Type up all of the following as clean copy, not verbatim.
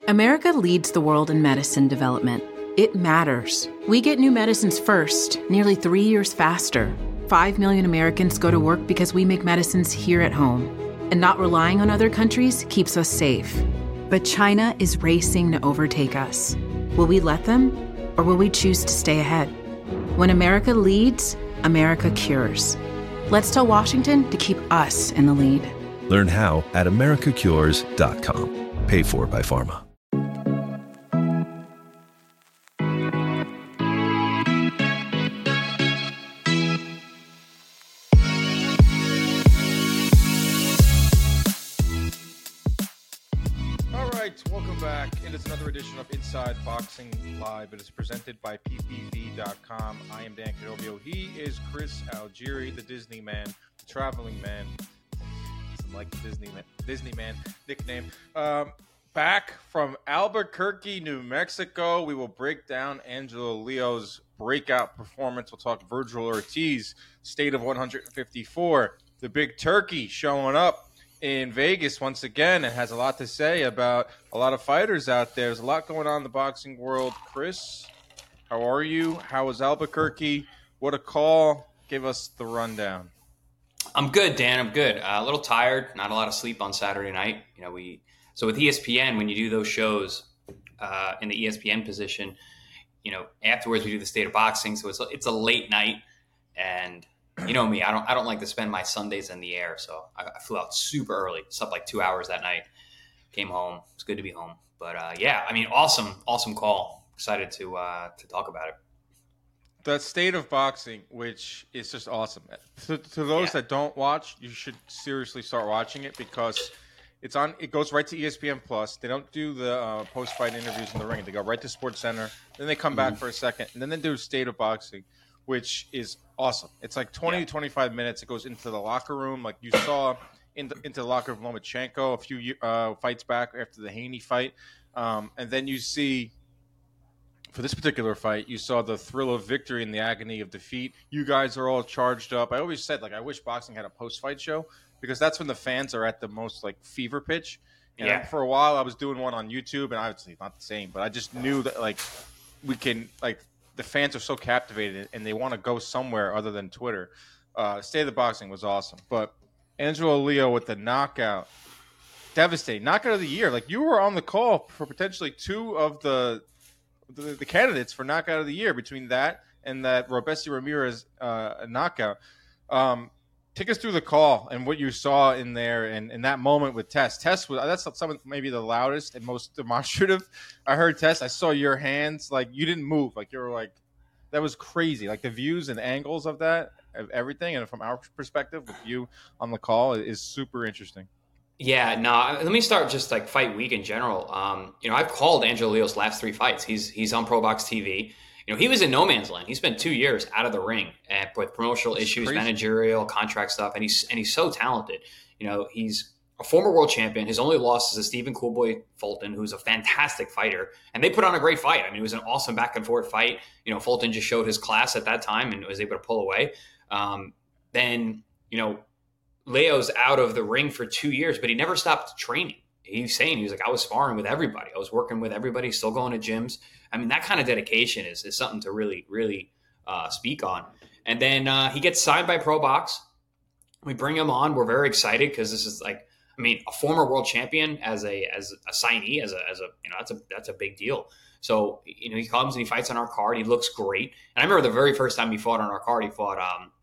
America leads the world in medicine development. It matters. We get new medicines first, nearly 3 years faster. 5 million Americans go to work because we make medicines here at home. And not relying on other countries keeps us safe. But China is racing to overtake us. Will we let them, or will we choose to stay ahead? When America leads, America cures. Let's tell Washington to keep us in the lead. Learn how at americacures.com. Paid for by pharma. Welcome back. It is another edition of Inside Boxing Live. It is presented by PPV.com. I am Dan Cadovio. He is Chris Algieri, the Disney man, the traveling man. Doesn't like the Disney man nickname. Back from Albuquerque, New Mexico. We will break down Angelo Leo's breakout performance. We'll talk Virgil Ortiz, state of 154. The Big Turkey showing up in Vegas once again. It has a lot to say about a lot of fighters out there. There's a lot going on in the boxing world. Chris, how are you? How was Albuquerque? What a call. Give us the rundown. I'm good, Dan. I'm good. A little tired. Not a lot of sleep on Saturday night. So with ESPN, when you do those shows in the ESPN position, afterwards we do the state of boxing. So it's a late night, and you know me, I don't like to spend my Sundays in the air. So I flew out super early, slept like 2 hours that night, came home. It's good to be home. But awesome call. Excited to talk about it. The state of boxing, which is just awesome. To those that don't watch, you should seriously start watching it because it's on. It goes right to ESPN Plus. They don't do the post-fight interviews in the ring. They go right to Sports Center. Then they come back for a second, and then they do state of boxing, which is awesome. It's like 20 to 25 minutes. It goes into the locker room, like you saw into the locker room of Lomachenko a few fights back after the Haney fight. And then you see, for this particular fight, you saw the thrill of victory and the agony of defeat. You guys are all charged up. I always said, I wish boxing had a post-fight show because that's when the fans are at the most, fever pitch. And for a while, I was doing one on YouTube, and obviously not the same, but I just knew that, we can, the fans are so captivated and they want to go somewhere other than Twitter. State of the Boxing was awesome. But Angelo Leo with the knockout, devastating. Knockout of the year. You were on the call for potentially two of the candidates for knockout of the year between that and that Robesi Ramirez knockout. Take us through the call and what you saw in there and that moment with Tess. Tess, that's some of maybe the loudest and most demonstrative. I heard Tess. I saw your hands. You didn't move. You were that was crazy. The views and angles of that, of everything. And from our perspective with you on the call is super interesting. Yeah, no, let me start just fight week in general. I've called Angelo Leo's last three fights. He's on ProBox TV. He was in no man's land. He spent 2 years out of the ring with promotional issues, managerial, contract stuff, and he's so talented. He's a former world champion. His only loss is to Stephen Coolboy Fulton, who's a fantastic fighter, and they put on a great fight. It was an awesome back and forth fight. Fulton just showed his class at that time and was able to pull away. Then Leo's out of the ring for 2 years, but he never stopped training. He's saying, I was sparring with everybody. I was working with everybody, still going to gyms. That kind of dedication is something to really, really speak on. And then he gets signed by ProBox. We bring him on. We're very excited because this is a former world champion as a signee, that's a big deal. So, he comes and he fights on our card. He looks great. And I remember the very first time he fought on our card, he fought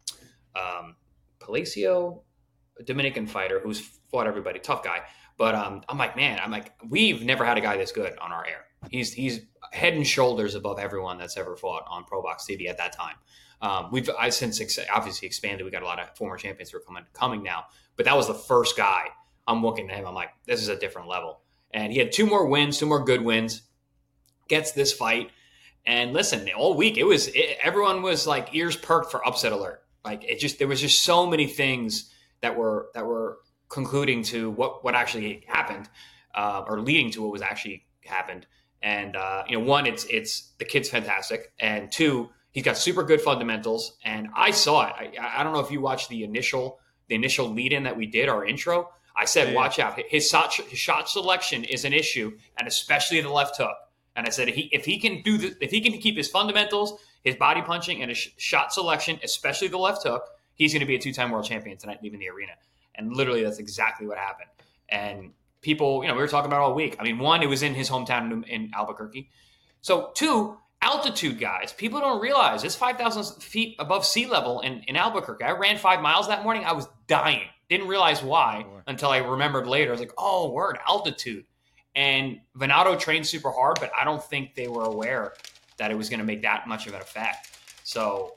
Palacio, a Dominican fighter who's fought everybody, tough guy. But we've never had a guy this good on our air. He's head and shoulders above everyone that's ever fought on ProBox TV at that time. I've since obviously expanded. We got a lot of former champions who are coming now, but that was the first guy. I'm looking at him. I'm like, this is a different level. And he had two more good wins. Gets this fight, and listen, all week everyone was ears perked for upset alert. There was just so many things that were concluding to what actually happened, or leading to what was actually happened. And one, it's the kid's fantastic, and two, he's got super good fundamentals. And I saw it. I don't know if you watched the initial lead in that we did, our intro. I said, watch out. His shot selection is an issue, and especially the left hook. And I said, if he can keep his fundamentals, his body punching, and his shot selection, especially the left hook, he's going to be a 2-time world champion tonight, leaving the arena. And literally, that's exactly what happened. And people, we were talking about it all week. I mean, one, it was in his hometown in Albuquerque. So, two, altitude, guys. People don't realize it's 5,000 feet above sea level in Albuquerque. I ran 5 miles that morning. I was dying. Didn't realize why until I remembered later. I was like, oh, word, altitude. And Venado trained super hard, but I don't think they were aware that it was going to make that much of an effect. So,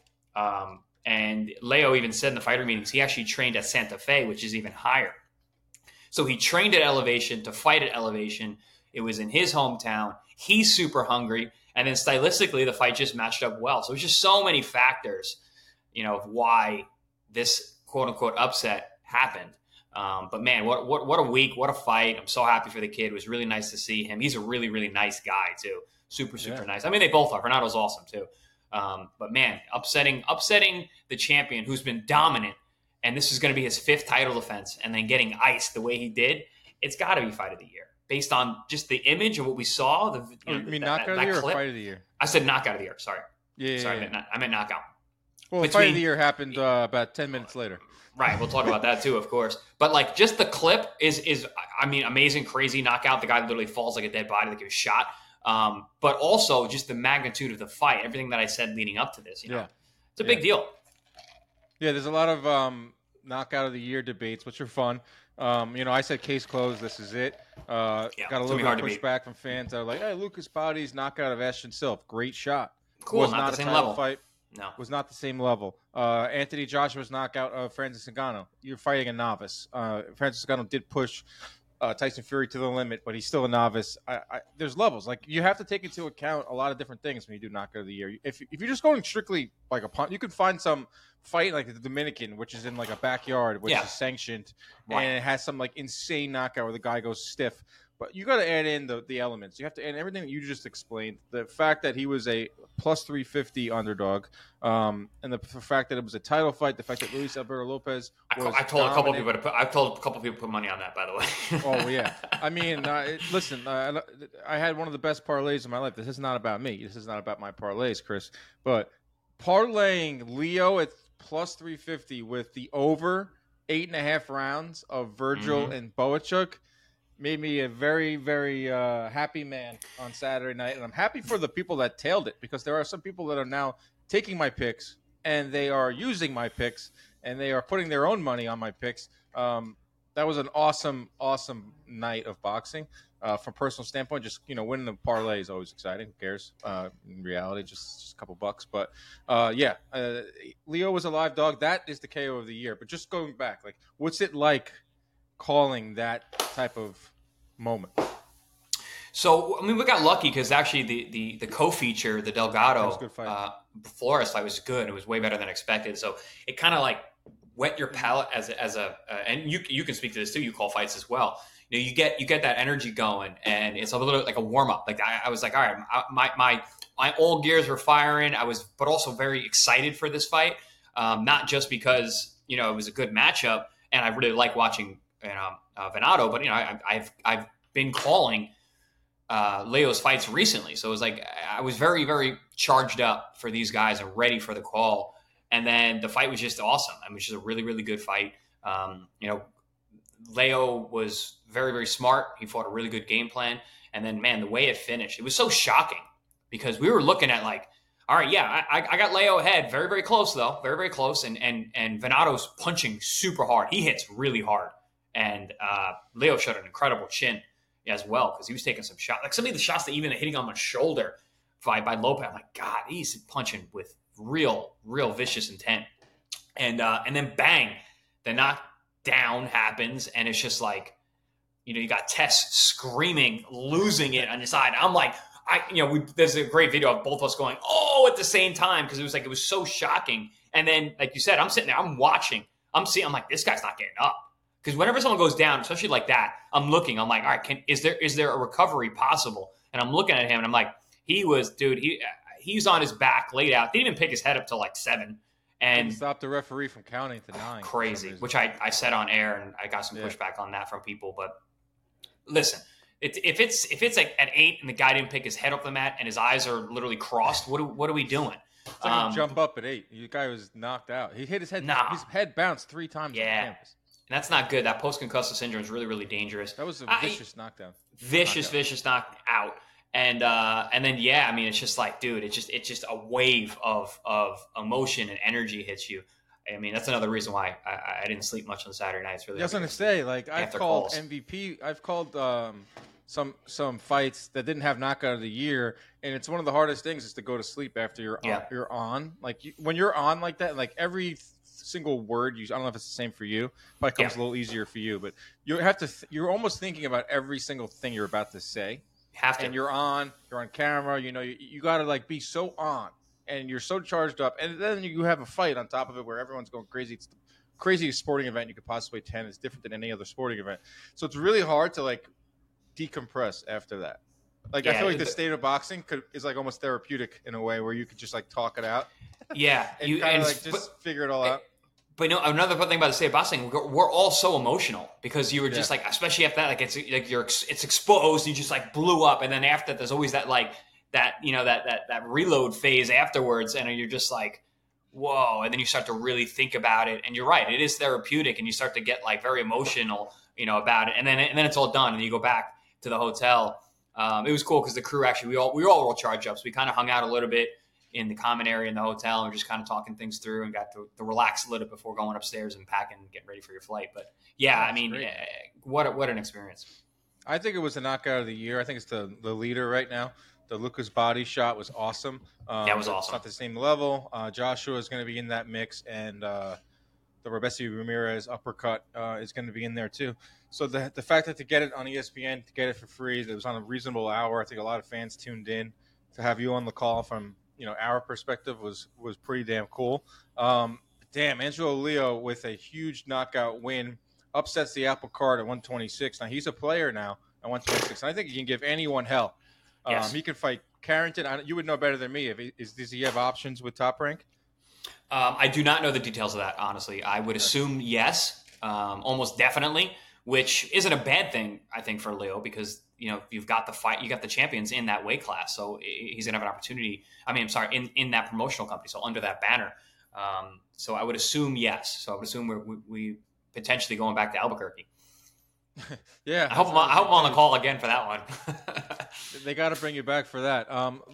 and Leo even said in the fighter meetings, he actually trained at Santa Fe, which is even higher. So he trained at elevation to fight at elevation. It was in his hometown. He's super hungry. And then stylistically, the fight just matched up well. So it's just so many factors, of why this quote unquote upset happened. But man, what a week, what a fight. I'm so happy for the kid. It was really nice to see him. He's a really, really nice guy too. Super nice. I mean, they both are. Renado's awesome too. But man, upsetting the champion who's been dominant, and this is going to be his 5th title defense, and then getting iced the way he did, it's got to be fight of the year. Based on just the image of what we saw. Knockout of the year or fight of the year? I said knockout of the year. Sorry. Sorry, I meant knockout. Well, fight of the year happened about 10 minutes later. Right. We'll talk about that too, of course. But just the clip is amazing, crazy knockout. The guy literally falls like a dead body, like he was shot. But also just the magnitude of the fight, everything that I said leading up to this. It's a big deal. Yeah, there's a lot of knockout of the year debates, which are fun. I said case closed. This is it. Got a little bit of pushback from fans that are like, "Hey, Lucas Body's knockout of Ashton Silva, great shot." Cool, was not not the a same title level. fight. No, was not the same level. Anthony Joshua's knockout of Francis Ngannou. You're fighting a novice. Francis Ngannou did push Tyson Fury to the limit, but he's still a novice. There's levels. Like, you have to take into account a lot of different things when you do knockout of the year. If you're just going strictly like a punt, you could find some fight like the Dominican, which is in like a backyard, which is sanctioned, and it has some like insane knockout where the guy goes stiff. But you got to add in the elements. You have to add everything that you just explained. The fact that he was a plus 350 underdog, and the fact that it was a title fight. The fact that Luis Alberto Lopez was I told a couple people to put money on that, by the way. Oh yeah, I mean, listen, I had one of the best parlays of my life. This is not about me. This is not about my parlays, Chris. But parlaying Leo at plus 350 with the over 8.5 rounds of Virgil and Boachuk made me a very, very happy man on Saturday night. And I'm happy for the people that tailed it, because there are some people that are now taking my picks and they are using my picks and they are putting their own money on my picks. That was an awesome, awesome night of boxing. From a personal standpoint, just, winning the parlay is always exciting. Who cares? In reality, just a couple bucks. But, Leo was a live dog. That is the KO of the year. But just going back, like, what's it like calling that type of moment? So, I mean, we got lucky because actually the co-feature, the Delgado Flores fight was good. It was way better than expected. So it kind of like wet your palate as a and you can speak to this too. You call fights as well. You get that energy going, and it's a little like a warm up. Like I was like, all right, my old gears were firing. But also very excited for this fight. Not just because it was a good matchup, and I really like watching Venado, but I've been calling Leo's fights recently, so it was like I was very, very charged up for these guys and ready for the call. And then the fight was just awesome. I mean, it was just a really, really good fight. Leo was very, very smart. He fought a really good game plan. And then, man, the way it finished, it was so shocking because we were looking at like, all right, yeah, I got Leo ahead. Very, very close, though. Very, very close. And Venado's punching super hard. He hits really hard. And Leo showed an incredible chin as well because he was taking some shots. Like some of the shots that even hitting on my shoulder by Lopez, I'm like, God, he's punching with real, real vicious intent. And then bang, the knockdown happens, and it's just like, you got Tess screaming, losing it on the side. I'm like, there's a great video of both of us going, oh, at the same time, because it was so shocking. And then, like you said, I'm sitting there, I'm watching, I'm like, this guy's not getting up. Because whenever someone goes down, especially like that, I'm looking, I'm like, all right, is there a recovery possible? And I'm looking at him, and I'm like, he's on his back, laid out, didn't even pick his head up till like 7. And stop the referee from counting to 9. Crazy, which I said on air, and I got some pushback on that from people. But listen, if it's like at 8 and the guy didn't pick his head up the mat and his eyes are literally crossed, what are we doing? It's like a jump up at 8. The guy was knocked out. He hit his head. Nah. His head bounced 3 times on campus. And that's not good. That post-concussive syndrome is really, really dangerous. That was a vicious knockdown. Vicious knockout. And then I mean, it's just like, dude, it's just a wave of emotion and energy hits you. I mean, that's another reason why I didn't sleep much on Saturday night. It's really. I was gonna say, like, I've called MVP. I've called some fights that didn't have knockout of the year, and it's one of the hardest things is to go to sleep after you're on. Like when you're on like that, like every single word I don't know if it's the same for you. Probably comes a little easier for you, but you have to. You're almost thinking about every single thing you're about to say. Have to. And you're on camera. You know, you got to like be so on, and you're so charged up, and then you have a fight on top of it where everyone's going crazy. It's the craziest sporting event you could possibly attend. It's different than any other sporting event, so it's really hard to like decompress after that. Like I feel like the state of boxing is like almost therapeutic in a way where you could just like talk it out. Yeah, and figure it all out. But another thing about the state of boxing, we're all so emotional because you were just like, especially after that, like it's like it's exposed, you just like blew up, and then after there's always that like that reload phase afterwards, and you're just like, whoa, and then you start to really think about it, and you're right, it is therapeutic, and you start to get like very emotional, about it, and then it's all done, and you go back to the hotel. It was cool because the crew actually we all were charged up, so we kind of hung out a little bit in the common area in the hotel, and we're just kind of talking things through and got to relax a little bit before going upstairs and packing and getting ready for your flight. But I mean, what an experience. I think it was the knockout of the year. I think it's the leader right now. The Lucas body shot was awesome. That was awesome. It's not the same level. Joshua is going to be in that mix, and the Robeisy Ramirez uppercut is going to be in there too. So the fact that to get it on ESPN, to get it for free, it was on a reasonable hour. I think a lot of fans tuned in. To have you on the call from our perspective was pretty damn cool. Angelo Leo with a huge knockout win upsets the apple cart at 126. Now he's a player now at 126, and I think he can give anyone hell. Yes. He can fight Carrington. You would know better than me. Does he have options with Top Rank? I do not know the details of that, honestly. I would assume yes, almost definitely, which isn't a bad thing, I think, for Leo because you've got the fight, you got the champions in that weight class, so he's gonna have an opportunity. In that promotional company, so under that banner. So I would assume yes. So I would assume we potentially going back to Albuquerque. Yeah, I hope I'm on the call again for that one. They got to bring you back for that.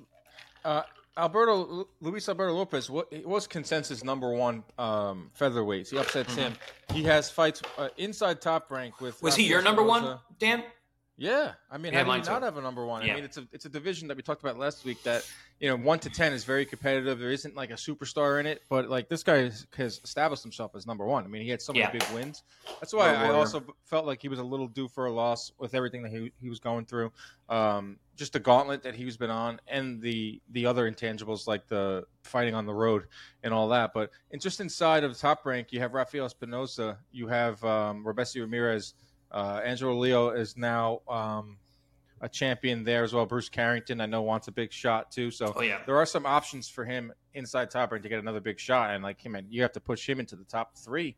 Luis Alberto Lopez was consensus number 1 featherweight. He upsets him. He has fights inside Top Rank with. Was he your number 1, Dan? Yeah, I mean, how do you not have a number 1? Yeah. I mean, it's a division that we talked about last week that 1 to 10 is very competitive. There isn't like a superstar in it, but like this guy has established himself as number 1. I mean, he had so many big wins. That's why I also felt like he was a little due for a loss with everything that he was going through. Just the gauntlet that he's been on, and the other intangibles like the fighting on the road and all that. But just inside of Top Rank, you have Rafael Espinosa, you have Robeisy Ramirez. Angelo Leo is now a champion there as well. Bruce Carrington, I know, wants a big shot too. So there are some options for him inside Top Rank to get another big shot. And like him, you have to push him into the top 3.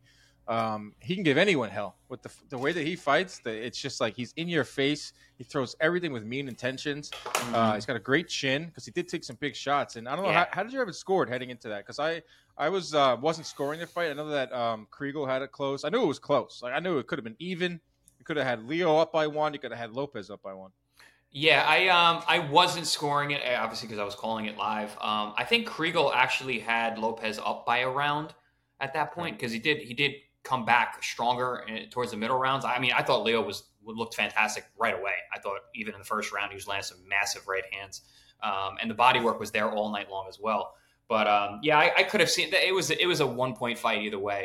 He can give anyone hell with the way that he fights. It's just like he's in your face. He throws everything with mean intentions. He's got a great chin because he did take some big shots. And I don't know how did you have it scored heading into that? Because I wasn't scoring the fight. I know that Kriegel had it close. I knew it was close. Like I knew it could have been even. You could have had Leo up by 1. You could have had Lopez up by 1. Yeah, I wasn't scoring it, obviously, because I was calling it live. I think Kriegel actually had Lopez up by a round at that point because he did come back stronger towards the middle rounds. I mean, I thought Leo looked fantastic right away. I thought even in the first round he was landing some massive right hands, and the body work was there all night long as well. But I could have seen that it was a 1-point fight either way.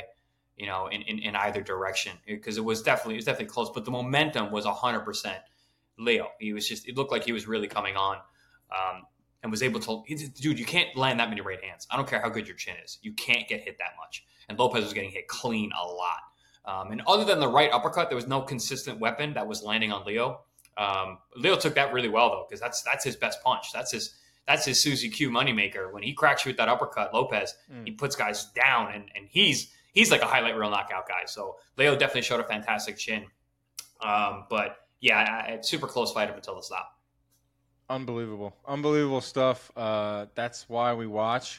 In either direction, because it was definitely close, but the momentum was 100% Leo. It looked like he was really coming on, and was able to, dude, you can't land that many right hands. I don't care how good your chin is. You can't get hit that much. And Lopez was getting hit clean a lot. And other than the right uppercut, there was no consistent weapon that was landing on Leo. Leo took that really well though, because that's his best punch. That's that's his Suzy Q moneymaker. When he cracks you with that uppercut, Lopez, he puts guys down, and he's like a highlight reel knockout guy. So Leo definitely showed a fantastic chin. But yeah, super close fight up until the stop. Unbelievable stuff. That's why we watch,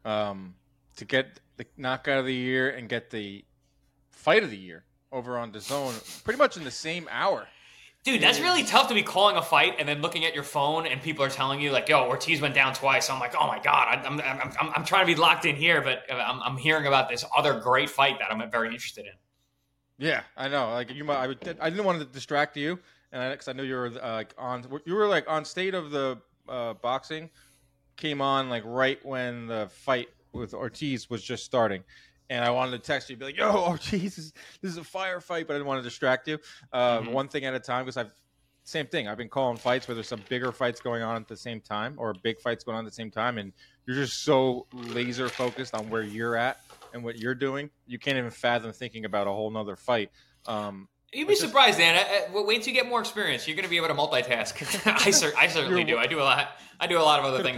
to get the knockout of the year and get the fight of the year over on DAZN, pretty much in the same hour. Dude, that's really tough to be calling a fight and then looking at your phone and people are telling you like, "Yo, Ortiz went down twice." I'm like, "Oh my god, I'm trying to be locked in here, but I'm hearing about this other great fight that I'm very interested in." Yeah, I know. Like I didn't want to distract you, and because I knew you were on State of the Boxing, came on like right when the fight with Ortiz was just starting. And I wanted to text you, be like, "Yo, Ortiz, this is a fire fight," but I didn't want to distract you. One thing at a time, because same thing. I've been calling fights where there's some bigger fights going on at the same time, or big fights going on at the same time, and you're just so laser focused on where you're at and what you're doing, you can't even fathom thinking about a whole nother fight. You'd be surprised, Dan. Wait till you get more experience. You're going to be able to multitask. I certainly do. I do a lot of other things.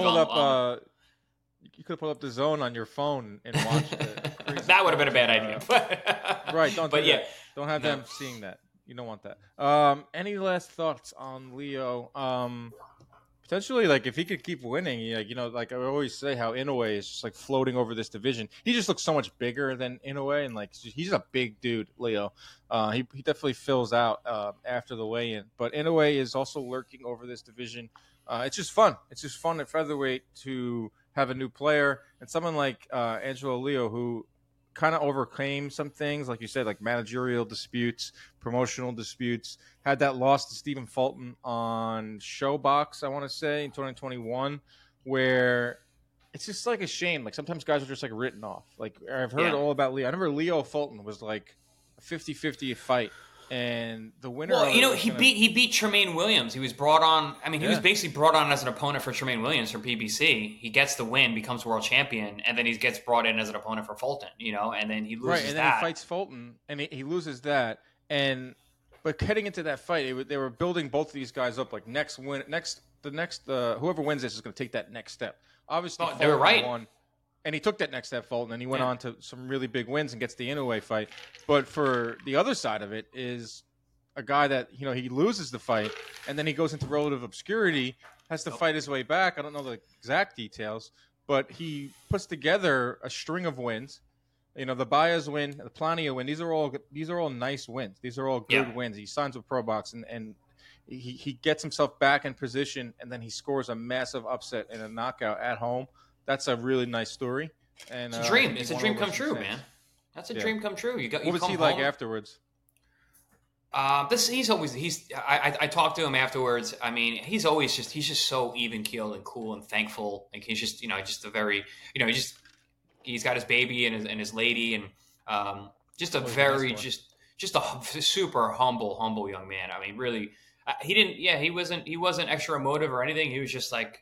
You could pull up DAZN on your phone and watch it. That would have been a bad idea. Right, don't do that. Don't have them seeing that. You don't want that. Any last thoughts on Leo? Potentially, like, if he could keep winning, like I always say, how Inoue is just like floating over this division. He just looks so much bigger than Inoue, and like he's a big dude, Leo. He definitely fills out after the weigh-in. But Inoue is also lurking over this division. It's just fun. It's just fun at featherweight to have a new player and someone like Angelo Leo, who kind of overcame some things, like you said, like managerial disputes, promotional disputes. Had that loss to Stephen Fulton on Showbox, I want to say, in 2021, where it's just like a shame. Like sometimes guys are just like written off. Like I've heard all about Leo. I remember Leo Fulton was like a 50-50 fight. And the winner. Well, he beat Tremaine Williams. He was brought on. I mean, he was basically brought on as an opponent for Tremaine Williams from PBC. He gets the win, becomes world champion, and then he gets brought in as an opponent for Fulton. And then he loses right, and then he fights Fulton, and he loses that. But heading into that fight, they were building both of these guys up. Like whoever wins this is going to take that next step. Obviously, they were right. Won. And he took that next step, Fulton, and he went on to some really big wins and gets the Inoue fight. But for the other side of it is a guy that, he loses the fight, and then he goes into relative obscurity, has to fight his way back. I don't know the exact details, but he puts together a string of wins. The Baez win, the Plania win. These are all nice wins. These are all good wins. He signs with ProBox, and he gets himself back in position, and then he scores a massive upset in a knockout at home. That's a really nice story. And it's a dream. It's a dream come true, man. That's a dream come true. What was he like afterwards? I talked to him afterwards. I mean, he's just so even keeled and cool and thankful. Like he's just, just a very, he's got his baby and his lady and just a very, just a super humble young man. I mean, really, he wasn't extra emotive or anything. He was just like,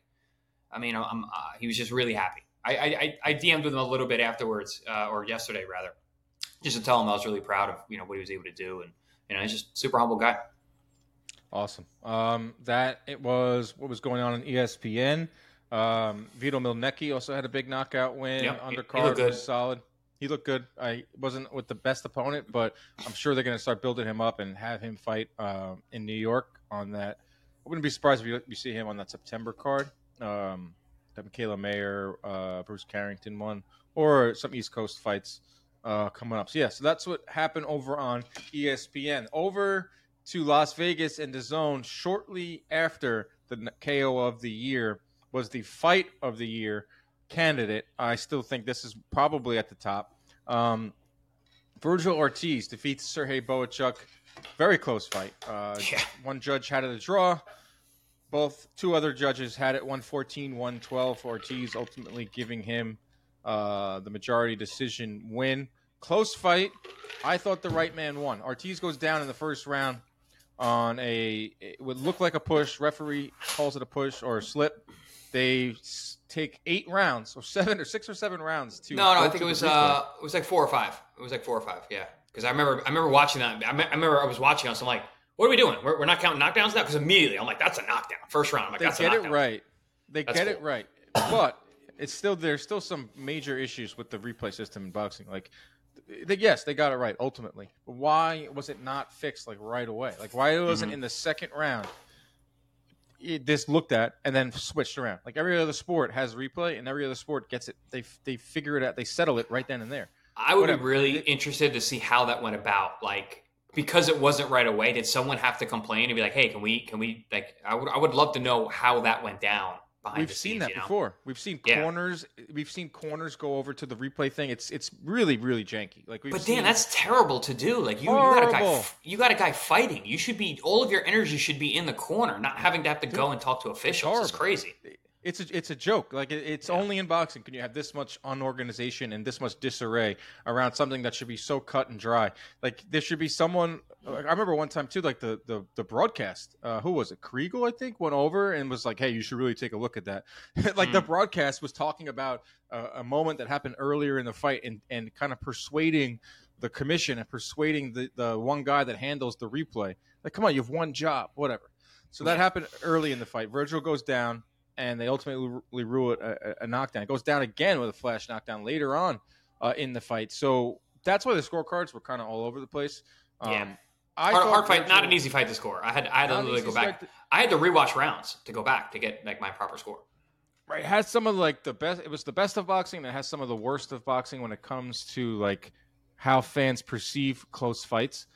he was just really happy. I DM'd with him a little bit afterwards, or yesterday rather, just to tell him I was really proud of what he was able to do, and he's just a super humble guy. Awesome. That it was what was going on in ESPN. Vito Milnecki also had a big knockout win. Undercard was solid. He looked good. I wasn't with the best opponent, but I'm sure they're going to start building him up and have him fight in New York on that. I wouldn't be surprised if you see him on that September card. That Michaela Mayer, Bruce Carrington one, or some East Coast fights coming up. So that's what happened over on ESPN. Over to Las Vegas and DAZN shortly after the KO of the year was the fight of the year candidate. I still think this is probably at the top. Virgil Ortiz defeats Sergey Bohachuk. Very close fight. One judge had it a draw. Two other judges had it 114-112 for Ortiz, ultimately giving him the majority decision win. Close fight. I thought the right man won. Ortiz goes down in the first round on it would look like a push. Referee calls it a push or a slip. They take 8 rounds, or 6 or 7 rounds to. No, I think it was like 4 or 5. It was like 4 or 5, yeah. Because I remember watching that. I remember I was watching us. I'm like, what are we doing? We're not counting knockdowns now? Because immediately I'm like, that's a knockdown. First round. I'm like, that's a knockdown. They get it right. They That's get cool. it right, but there's still some major issues with the replay system in boxing. Like, yes, they got it right ultimately, but why was it not fixed like right away? Like, why wasn't in the second round this looked at and then switched around? Like every other sport has replay, and every other sport gets it. They figure it out. They settle it right then and there. I would be really interested to see how that went about. Like, because it wasn't right away, did someone have to complain and be like, "Hey, can we like?" I would love to know how that went down. We've seen that before. We've seen corners. We've seen corners go over to the replay thing. It's really janky. Like, but Dan, that's terrible to do. Like you got a guy fighting. You should be all of your energy should be in the corner, not having to go and talk to officials. It's crazy. It's a joke. Like it's only in boxing can you have this much unorganization and this much disarray around something that should be so cut and dry. Like there should be someone. I remember one time too, like the broadcast. Who was it? Kriegel, I think, went over and was like, "Hey, you should really take a look at that." Like the broadcast was talking about a moment that happened earlier in the fight and kind of persuading the commission and persuading the one guy that handles the replay. Like, come on, you have one job, whatever. So that happened early in the fight. Virgil goes down, and they ultimately rule it a knockdown. It goes down again with a flash knockdown later on in the fight. So that's why the scorecards were kind of all over the place. Hard fight, not an easy fight to score. I had to literally go back. I had to rewatch rounds to go back to get like my proper score. Right, it has some of like the best. It was the best of boxing, and it has some of the worst of boxing when it comes to like how fans perceive close fights.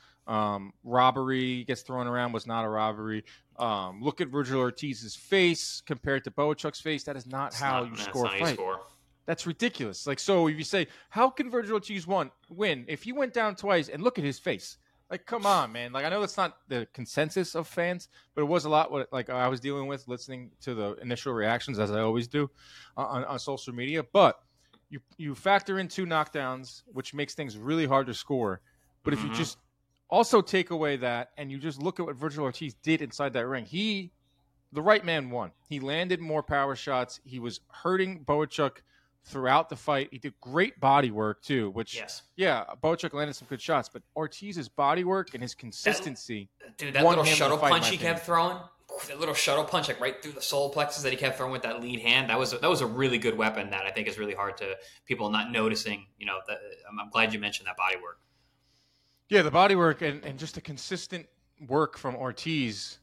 Robbery gets thrown around, was not a robbery. Look at Virgil Ortiz's face compared to Boachuk's face. That is not how you score a fight. That's ridiculous. Like, so if you say, how can Virgil Ortiz win if he went down twice and look at his face? Like, come on, man. Like, I know that's not the consensus of fans, but it was a lot what like I was dealing with listening to the initial reactions, as I always do on social media. But you factor in 2 knockdowns, which makes things really hard to score. But if you just also take away that and you just look at what Virgil Ortiz did inside that ring, the right man won. He landed more power shots. He was hurting Boachuk throughout the fight. He did great body work too, which Boachuk landed some good shots, but Ortiz's body work and his consistency. That little shuttle punch he kept throwing, that little shuttle punch like right through the solar plexus that he kept throwing with that lead hand, that was a really good weapon that I think is really hard to people not noticing. You know, I'm glad you mentioned that body work. Yeah, the body work and just the consistent work from Ortiz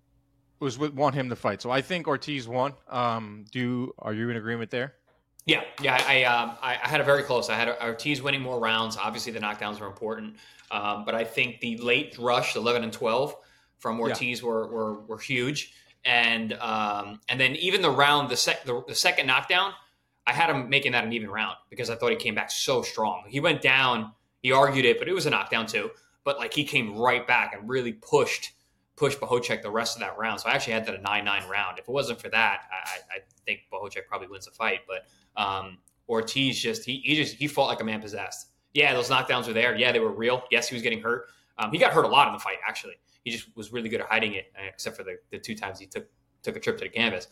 was what won him the fight. So I think Ortiz won. Are you in agreement there? Yeah. I had a very close. I had Ortiz winning more rounds. Obviously, the knockdowns were important, but I think the late rush, 11 and 12 from Ortiz were huge. And then even the second knockdown, I had him making that an even round because I thought he came back so strong. He went down, he argued it, but it was a knockdown too. But like he came right back and really pushed Boachuk the rest of that round. So I actually had that a 9-9 round. If it wasn't for that, I think Boachuk probably wins the fight. But Ortiz he fought like a man possessed. Yeah, those knockdowns were there. Yeah, they were real. Yes, he was getting hurt. He got hurt a lot in the fight, actually. He just was really good at hiding it, except for the 2 times he took a trip to the canvas.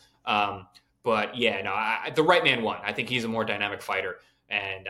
But yeah, no, the right man won. I think he's a more dynamic fighter, and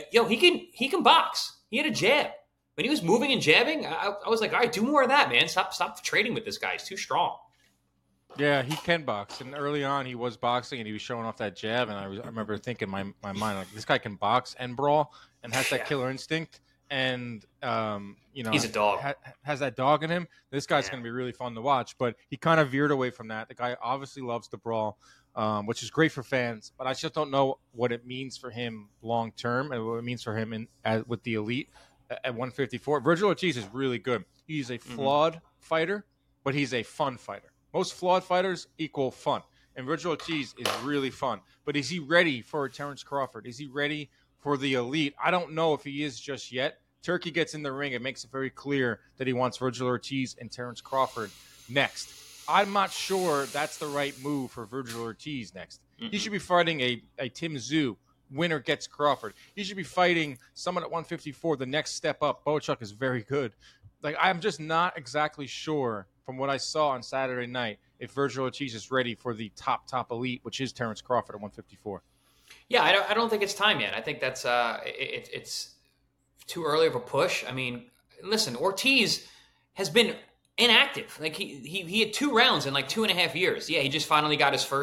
he can box. He had a jab. When he was moving and jabbing, I was like, all right, do more of that, man. Stop trading with this guy. He's too strong. Yeah, he can box. And early on, he was boxing, and he was showing off that jab. And I remember thinking in my mind, like, this guy can box and brawl and has that killer instinct. And, he's a dog. Has that dog in him. This guy's going to be really fun to watch. But he kind of veered away from that. The guy obviously loves to brawl, which is great for fans. But I just don't know what it means for him long term and what it means for him with the elite. At 154, Virgil Ortiz is really good. He's a flawed fighter, but he's a fun fighter. Most flawed fighters equal fun, and Virgil Ortiz is really fun. But is he ready for Terrence Crawford? Is he ready for the elite? I don't know if he is just yet. Turkey gets in the ring and makes it very clear that he wants Virgil Ortiz and Terrence Crawford next. I'm not sure that's the right move for Virgil Ortiz next. He should be fighting a Tim Tszyu. Winner gets Crawford. He should be fighting someone at 154, the next step up. Boachuk is very good. Like, I'm just not exactly sure from what I saw on Saturday night if Virgil Ortiz is ready for the top elite, which is Terrence Crawford at 154. Yeah, I don't think it's time yet. I think that's it's too early of a push. I mean, listen, Ortiz has been inactive. Like he had 2 rounds in like 2.5 years. Yeah, he just finally got his first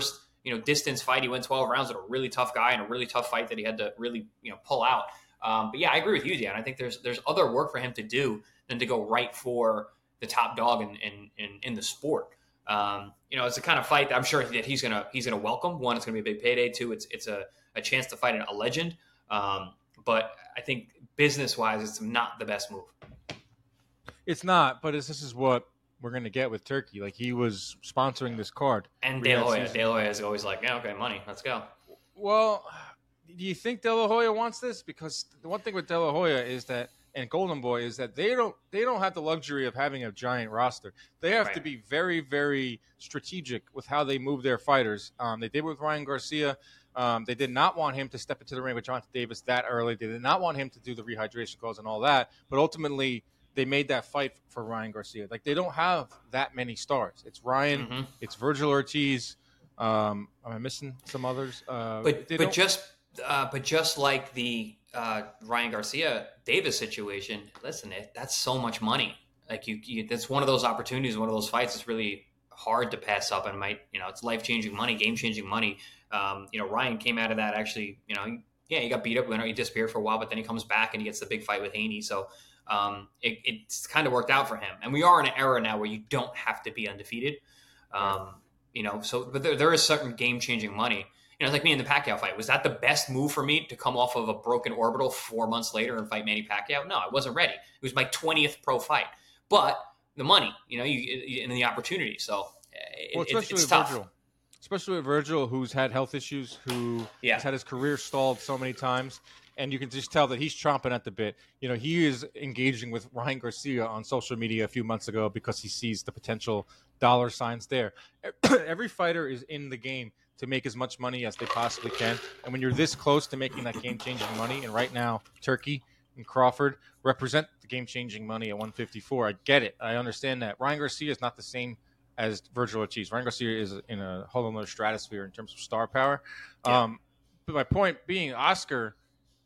distance fight. He went 12 rounds with a really tough guy and a really tough fight that he had to really, pull out. But yeah, I agree with you, Dan. I think there's other work for him to do than to go right for the top dog in the sport. It's the kind of fight that I'm sure that he's gonna welcome. One, it's gonna be a big payday. Two, it's a chance to fight a legend. But I think business wise, it's not the best move. It's not, but this is what we're going to get with Turkey. Like, he was sponsoring this card. And De La Hoya is always like, yeah, okay, money, let's go. Well, do you think De La Hoya wants this? Because the one thing with De La Hoya is that, and Golden Boy, is that they don't have the luxury of having a giant roster. They have to be very, very strategic with how they move their fighters. They did with Ryan Garcia. They did not want him to step into the ring with Jonathan Davis that early. They did not want him to do the rehydration calls and all that. But ultimately, they made that fight for Ryan Garcia. Like, they don't have that many stars. It's Ryan. It's Virgil Ortiz. Am I missing some others? But just like the Ryan Garcia Davis situation, listen, that's so much money. Like, you that's one of those opportunities, one of those fights. It's really hard to pass up, and it's life-changing money, game-changing money. Ryan came out of that actually. He got beat up. He disappeared for a while, but then he comes back and he gets the big fight with Haney. So. It's kind of worked out for him, and we are in an era now where you don't have to be undefeated. But there is certain game-changing money. It's like me in the Pacquiao fight. Was that the best move for me to come off of a broken orbital 4 months later and fight Manny Pacquiao? No, I wasn't ready. It was my 20th pro fight, but the money, and the opportunity. So it's tough. Virgil. Especially with Virgil, who's had health issues, who has had his career stalled so many times. And you can just tell that he's chomping at the bit. He is engaging with Ryan Garcia on social media a few months ago because he sees the potential dollar signs there. Every fighter is in the game to make as much money as they possibly can. And when you're this close to making that game-changing money, and right now Turkey and Crawford represent the game-changing money at 154, I get it. I understand that. Ryan Garcia is not the same as Virgil Ortiz. Ryan Garcia is in a whole other stratosphere in terms of star power. Yeah. But my point being, Oscar...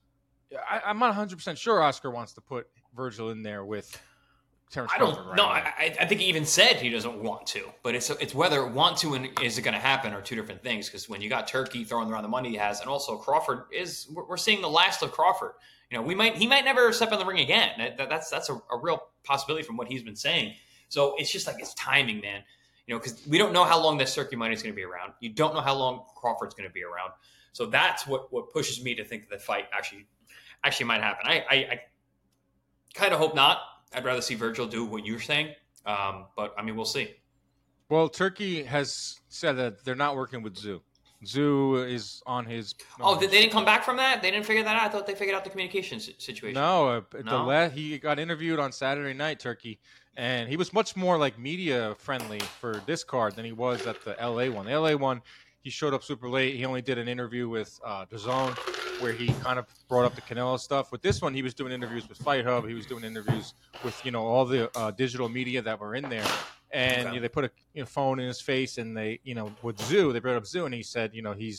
I'm not 100% sure Oscar wants to put Virgil in there with Terrence Crawford. I think he even said he doesn't want to, but it's whether want to and is it going to happen are two different things. Because when you got Turkey throwing around the money he has, and also Crawford we're seeing the last of Crawford. He might never step in the ring again. That's a real possibility from what he's been saying. So it's just like it's timing, man. Because we don't know how long this Turkey money is going to be around. You don't know how long Crawford's going to be around. So that's what pushes me to think that the fight actually might happen. I kind of hope not. I'd rather see Virgil do what you're saying. But we'll see. Well, Turkey has said that they're not working with Zoo. Zoo is on his. They didn't come back from that? They didn't figure that out? I thought they figured out the communication situation. No, he got interviewed on Saturday night, Turkey, and he was much more like media friendly for this card than he was at the LA one. The LA one, he showed up super late. He only did an interview with DAZN where he kind of brought up the Canelo stuff. With this one, he was doing interviews with Fight Hub. He was doing interviews with all the digital media that were in there. And they put a phone in his face, and they with Zoo, they brought up Zoo, and he said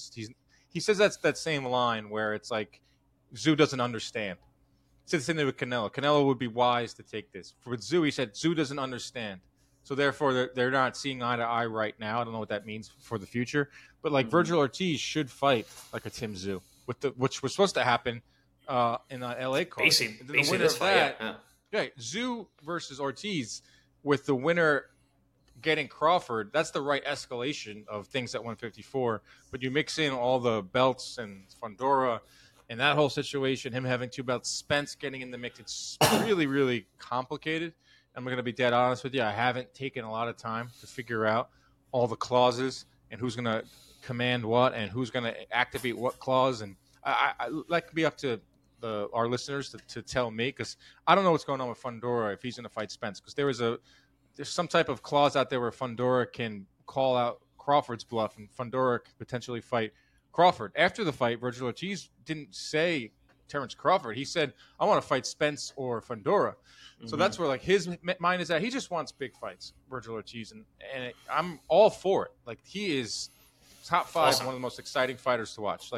he says that's that same line where it's like Zoo doesn't understand. He said the same thing with Canelo. Canelo would be wise to take this. With Zoo, he said Zoo doesn't understand. So therefore, they're not seeing eye to eye right now. I don't know what that means for the future. But Virgil Ortiz should fight like a Tim Zoo, which was supposed to happen in the LA card. Basically the winner of that, Zoo versus Ortiz, with the winner getting Crawford. That's the right escalation of things at 154. But you mix in all the belts and Fundora and that whole situation, him having two belts, Spence getting in the mix. It's really, really complicated. I'm going to be dead honest with you. I haven't taken a lot of time to figure out all the clauses and who's going to command what and who's going to activate what clause. And I like to be up to our listeners to tell me, because I don't know what's going on with Fundora if he's going to fight Spence. Because there's some type of clause out there where Fundora can call out Crawford's bluff and Fundora could potentially fight Crawford. After the fight, Virgil Ortiz didn't say Terrence Crawford. He said, I want to fight Spence or Fundora. So that's where his mind is at. He just wants big fights, Virgil Ortiz, and I'm all for it. He is top 5, awesome. One of the most exciting fighters to watch.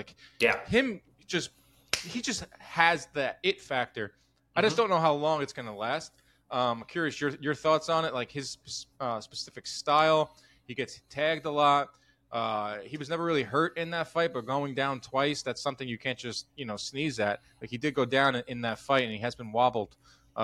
He just has that it factor. I just don't know how long it's going to last. I'm curious your thoughts on it, his specific style. He gets tagged a lot. He was never really hurt in that fight, but going down twice, that's something you can't just, sneeze at. Like, he did go down in that fight, and he has been wobbled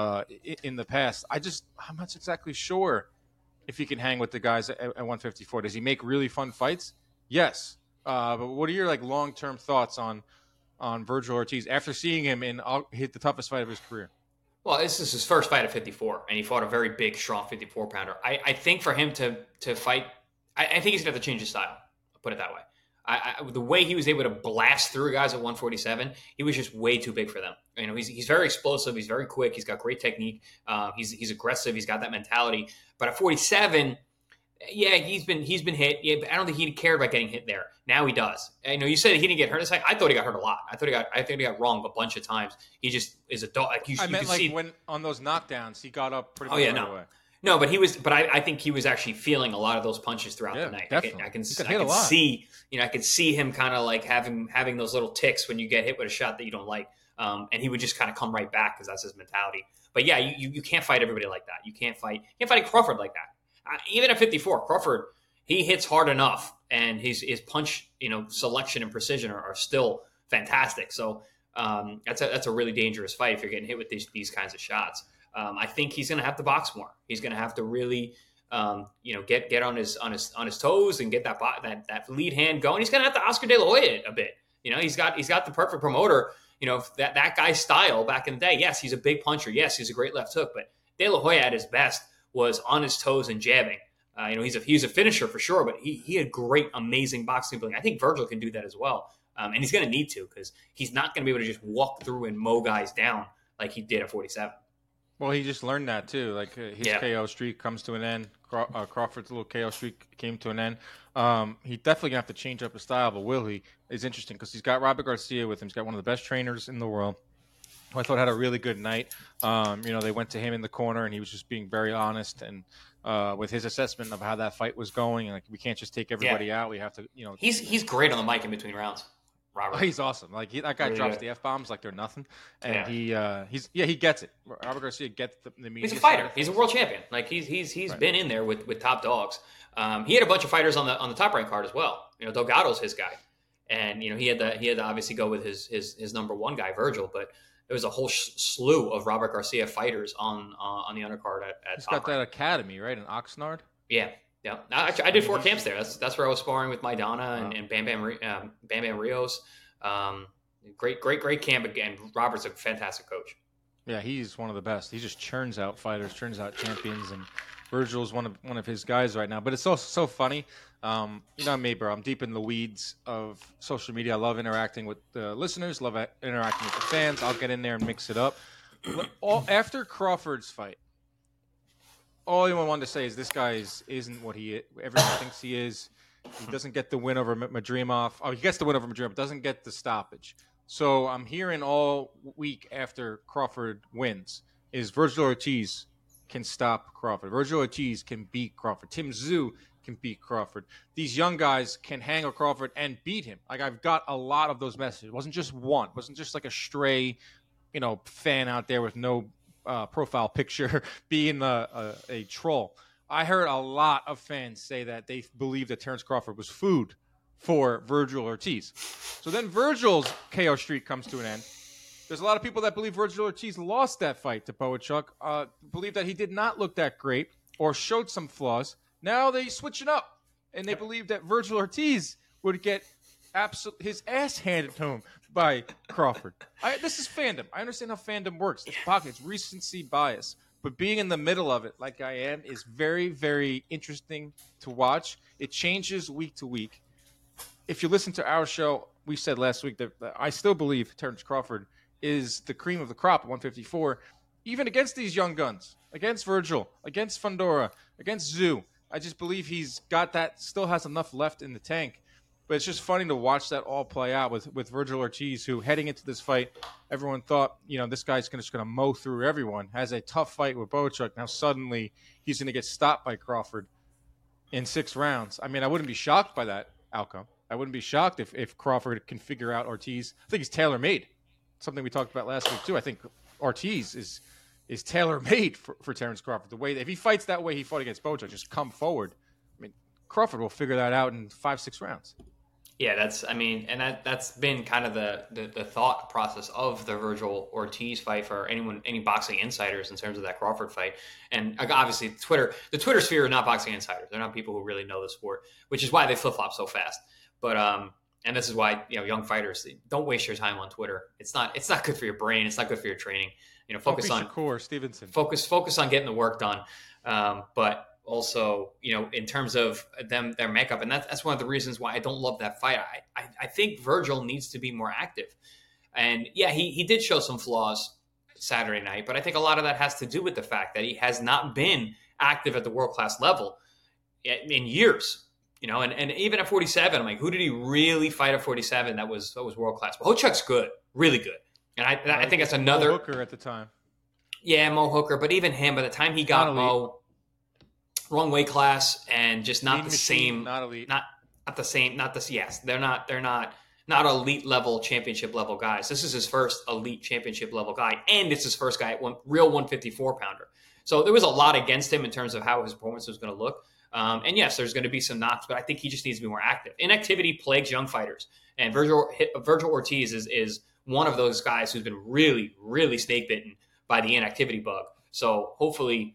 in the past. I'm not exactly sure if he can hang with the guys at 154. Does he make really fun fights? Yes. But what are your long-term thoughts on Virgil Ortiz after seeing him hit the toughest fight of his career? Well, this is his first fight at 54, and he fought a very big, strong 54-pounder. I think for him to fight, I think he's going to have to change his style. I'll put it that way. The way he was able to blast through guys at 147, he was just way too big for them. He's very explosive. He's very quick. He's got great technique. He's aggressive. He's got that mentality. But at 47, yeah, he's been hit. Yeah, but I don't think he cared about getting hit there. Now he does. You said he didn't get hurt. I thought he got hurt a lot. I think he got wrong a bunch of times. He just is a dog. When on those knockdowns, he got up pretty much right away. No, but I think he was actually feeling a lot of those punches throughout the night. Definitely. I can see him kind of having those little ticks when you get hit with a shot that you don't like. And he would just kind of come right back because that's his mentality. But yeah, you can't fight everybody like that. You can't fight Crawford like that. Even at 54, Crawford, he hits hard enough, and his punch, selection and precision are still fantastic. So that's a really dangerous fight if you're getting hit with these kinds of shots. I think he's going to have to box more. He's going to have to really, get on his toes and get that lead hand going. He's going to have to Oscar De La Hoya a bit. He's got the perfect promoter. That guy's style back in the day. Yes, he's a big puncher. Yes, he's a great left hook. But De La Hoya at his best was on his toes and jabbing. He's a finisher for sure, but he had great, amazing boxing ability. I think Virgil can do that as well. And he's going to need to, because he's not going to be able to just walk through and mow guys down like he did at 47. Well, he just learned that too. His KO streak comes to an end. Crawford's little KO streak came to an end. He definitely gonna have to change up his style, but will he? Is interesting because he's got Robert Garcia with him. He's got one of the best trainers in the world, who I thought had a really good night. They went to him in the corner, and he was just being very honest and with his assessment of how that fight was going. And we can't just take everybody out. We have to, He's great on the mic in between rounds. Robert. Oh, he's awesome. That guy drops the F-bombs like they're nothing, and he gets it. Robert Garcia gets the media. He's a fighter. He's a world champion. He's right. Been in there with top dogs. He had a bunch of fighters on the top rank card as well. Delgado's his guy, and he had to obviously go with his number one guy, Virgil. But there was a whole slew of Robert Garcia fighters on the undercard at He's top got rank. that academy, right, in Oxnard. Yeah. Yeah, I did 4 camps there. That's where I was sparring with Maidana and Bam Bam Rios. Great camp again. Robert's a fantastic coach. Yeah, he's one of the best. He just churns out fighters, churns out champions, and Virgil's one of his guys right now. But it's also so funny. Me, bro. I'm deep in the weeds of social media. I love interacting with the listeners. Love interacting with the fans. I'll get in there and mix it up. After Crawford's fight, all anyone wanted to say is this guy isn't what everyone thinks he is. He doesn't get the win over Madrimov. Oh, he gets the win over Madrimov, doesn't get the stoppage. So I'm hearing all week after Crawford wins is Virgil Ortiz can stop Crawford. Virgil Ortiz can beat Crawford. Tim Tszyu can beat Crawford. These young guys can hang with Crawford and beat him. I've got a lot of those messages. It wasn't just one. It wasn't just like a stray, fan out there with no profile picture being a troll. I heard a lot of fans say that they believe that Terence Crawford was food for Virgil Ortiz. So then Virgil's KO streak comes to an end. There's a lot of people that believe Virgil Ortiz lost that fight to Bohachuk, believe that he did not look that great or showed some flaws. Now they switch it up, and they believe that Virgil Ortiz would get his ass handed to him by Crawford. This is fandom. I understand how fandom works. It's recency bias. But being in the middle of it, like I am, is very, very interesting to watch. It changes week to week. If you listen to our show, we said last week that I still believe Terence Crawford is the cream of the crop at 154, even against these young guns, against Virgil, against Fundora, against Tszyu. I just believe he's got that, still has enough left in the tank. But it's just funny to watch that all play out with Virgil Ortiz, who heading into this fight, everyone thought, this guy's just going to mow through everyone. Has a tough fight with Bohachuk. Now suddenly he's going to get stopped by Crawford in 6 rounds. I mean, I wouldn't be shocked by that outcome. I wouldn't be shocked if Crawford can figure out Ortiz. I think he's tailor-made. Something we talked about last week, too. I think Ortiz is tailor-made for Terence Crawford. The way if he fights that way he fought against Bohachuk, just come forward. I mean, Crawford will figure that out in 5-6 rounds. Yeah, that's been kind of the thought process of the Virgil Ortiz fight for any boxing insiders in terms of that Crawford fight. And obviously the Twitter sphere are not boxing insiders. They're not people who really know the sport, which is why they flip-flop so fast. But and this is why, young fighters, don't waste your time on Twitter. It's not good for your brain. It's not good for your training. Focus on Shakur Stevenson. Focus on getting the work done. But also, in terms of their makeup, and that's one of the reasons why I don't love that fight. I think Virgil needs to be more active, and yeah, he did show some flaws Saturday night, but I think a lot of that has to do with the fact that he has not been active at the world class level in years. And even at 47, I'm like, who did he really fight at 47 that was world class? Well, Hochuk's good, really good, and I think that's another Mo Hooker at the time. Yeah, Mo Hooker, but even him, by the time he got Mo. Wrong weight class and just not the same. Not elite. Not the same. Yes, they're not elite level, championship level guys. This is his first elite championship level guy, and it's his first guy at real 154 pounder. So there was a lot against him in terms of how his performance was going to look. And yes, there's going to be some knocks, but I think he just needs to be more active. Inactivity plagues young fighters, and Virgil Ortiz is one of those guys who's been really, really snake bitten by the inactivity bug. So hopefully.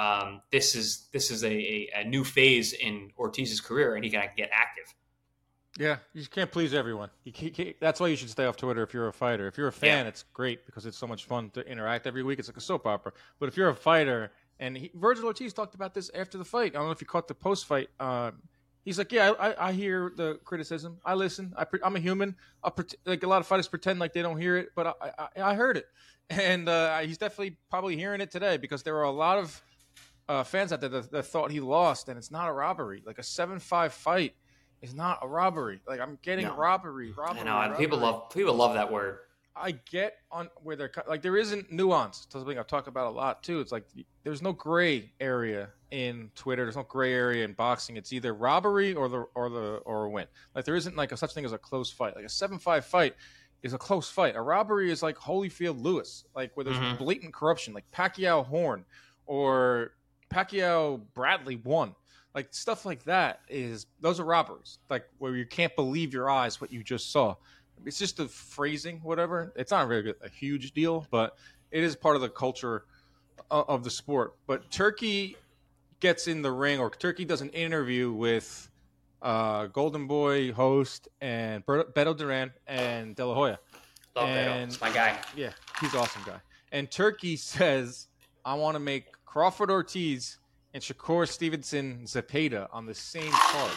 This is a new phase in Ortiz's career, and he can get active. Yeah, you can't please everyone. That's why you should stay off Twitter if you're a fighter. If you're a fan, It's great because it's so much fun to interact every week. It's like a soap opera. But if you're a fighter, and Virgil Ortiz talked about this after the fight. I don't know if you caught the post-fight. He's like, yeah, I hear the criticism. I listen. I'm a human. Like a lot of fighters pretend like they don't hear it, but I heard it. And he's definitely probably hearing it today because there were a lot of fans out there that thought he lost, and it's not a robbery. Like a 7-5 fight is not a robbery. Like I'm getting robbery. I know, and people love that word. I get on where they're like there isn't nuance. It's something I've talked about a lot too. It's like there's no gray area in Twitter. There's no gray area in boxing. It's either robbery or a win. Like there isn't like such thing as a close fight. Like a 7-5 fight is a close fight. A robbery is like Holyfield Lewis, like where there's blatant corruption, like Pacquiao Horn or Pacquiao Bradley won. Like stuff like that those are robberies. Like where you can't believe your eyes what you just saw. It's just the phrasing, whatever. It's not really a huge deal, but it is part of the culture of the sport. But Turkey gets in the ring, or Turkey does an interview with Golden Boy host and Beto Duran and De La Hoya. Love Beto. It's my guy. Yeah, he's an awesome guy. And Turkey says, I want to make Crawford Ortiz and Shakur Stevenson Zepeda on the same card.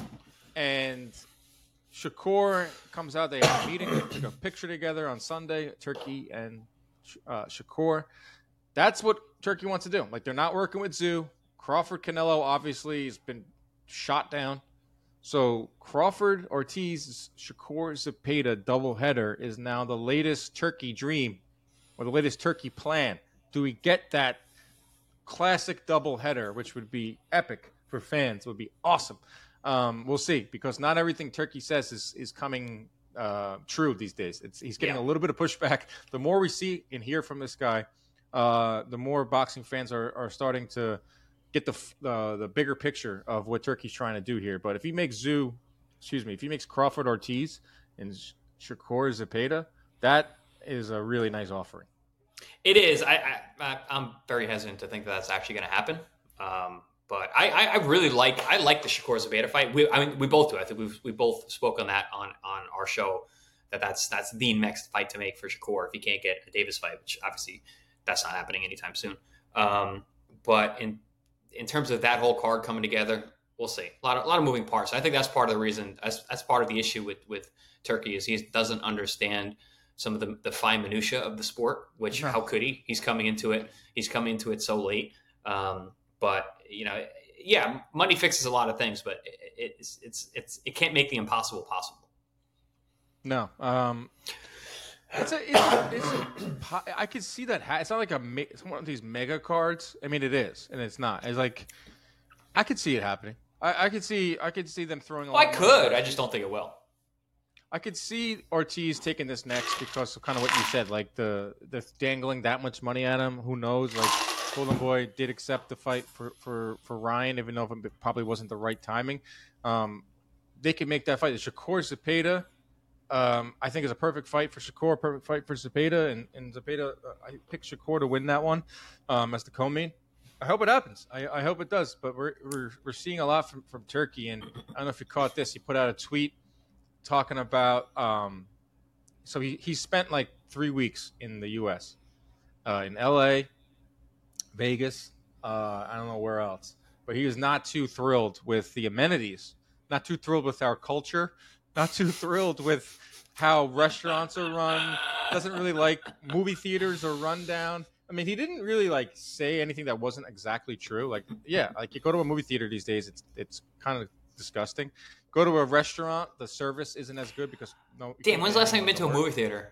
And Shakur comes out. They have a meeting. They took a picture together on Sunday, Turkey and Shakur. That's what Turkey wants to do. Like, they're not working with Zoo. Crawford Canelo obviously has been shot down. So Crawford Ortiz, Shakur Zepeda doubleheader is now the latest Turkey dream or the latest Turkey plan. Do we get that classic doubleheader, which would be epic for fans? It would be awesome. We'll see, because not everything Turkey says is coming true these days. He's getting a little bit of pushback. The more we see and hear from this guy, the more boxing fans are starting to get the bigger picture of what Turkey's trying to do here. But if he makes Crawford Ortiz and Shakur Zepeda, that is a really nice offering. It is. I'm very hesitant to think that's actually going to happen. But I really like the Shakur Zepeda fight. We both do. I think we both spoke on that on our show that's the next fight to make for Shakur if he can't get a Davis fight, which obviously that's not happening anytime soon. But in terms of that whole card coming together, we'll see. A lot of moving parts. I think that's part of the reason. That's part of the issue with Turkey is he doesn't understand some of the fine minutia of the sport. Which how could he? He's coming into it so late. But money fixes a lot of things, but it can't make the impossible possible. No. I could see that. It's not like it's one of these mega cards. I mean, it is, and it's not. It's like I could see it happening. I could see them throwing. I just don't think it will. I could see Ortiz taking this next because of kind of what you said, like the dangling that much money at him. Who knows? Like Golden Boy did accept the fight for Ryan, even though it probably wasn't the right timing. They can make that fight. Shakur Zepeda, I think, is a perfect fight for Shakur, perfect fight for Zepeda, and Zepeda, I picked Shakur to win that one as the co-main. I hope it happens. I hope it does. But we're seeing a lot from Turkey, and I don't know if you caught this. He put out a tweet talking about so he spent like 3 weeks in the U.S. In L.A., Vegas, I don't know where else, but he was not too thrilled with the amenities, not too thrilled with our culture, not too thrilled with how restaurants are run, doesn't really like movie theaters are run down. I mean, he didn't really like say anything that wasn't exactly true. Like, yeah, like you go to a movie theater these days, it's kind of disgusting. Go to a restaurant, the service isn't as good because Damn, when's the last time you've been to a movie theater?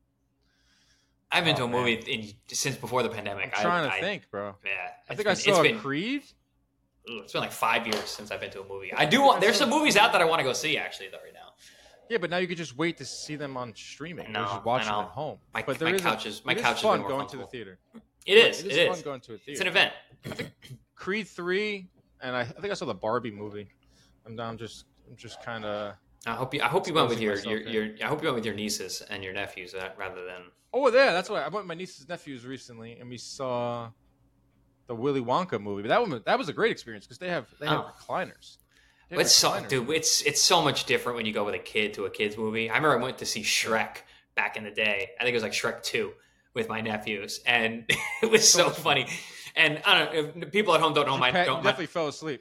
I've been to a movie since before the pandemic. I'm trying to think, bro. Yeah, I think I saw Creed. It's been like 5 years since I've been to a movie. There's some movies out that I want to go see actually though right now. Yeah, but now you could just wait to see them on streaming. No, just watch them at home. My couch is fun going to the theater. It is fun going to a theater. It's an event. I think Creed 3, and I think I saw the Barbie movie. I'm just kind of. I hope you went with your I hope you went with your nieces and your nephews rather than. Oh yeah, that's why I went with my nieces and nephews recently, and we saw the Willy Wonka movie. But that was a great experience because they have recliners. It's so much different when you go with a kid to a kids movie. I remember I went to see Shrek back in the day. I think it was like Shrek 2 with my nephews, and it was so funny. And I don't know if people at home don't know definitely fell asleep.